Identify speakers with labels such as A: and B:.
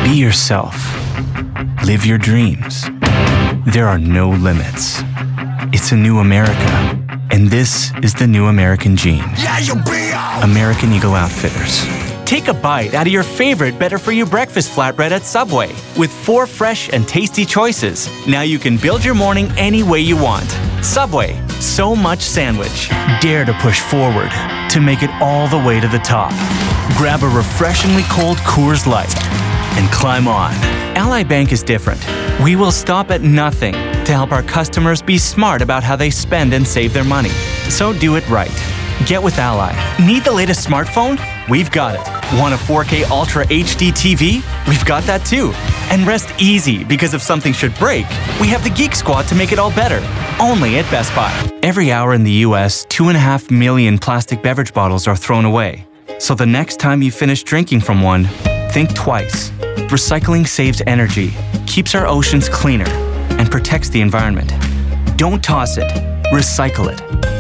A: Be yourself. Live your dreams. There are no limits. It's a new America, and this is the new American jean. American Eagle Outfitters. Take a bite out of your favorite better-for-you breakfast flatbread at Subway. With 4 fresh and tasty choices, now you can build your morning any way you want. Subway, so much sandwich. Dare to push forward to make it all the way to the top. Grab a refreshingly cold Coors Light and climb on. Ally Bank is different. We will stop at nothing to help our customers be smart about how they spend and save their money. So do it right. Get with Ally. Need the latest smartphone? We've got it. Want a 4K Ultra HD TV? We've got that too. And rest easy, because if something should break, we have the Geek Squad to make it all better. Only at Best Buy. Every hour in the US, 2.5 million plastic beverage bottles are thrown away. So the next time you finish drinking from one, think twice. Recycling saves energy, keeps our oceans cleaner, and protects the environment. Don't toss it. Recycle it.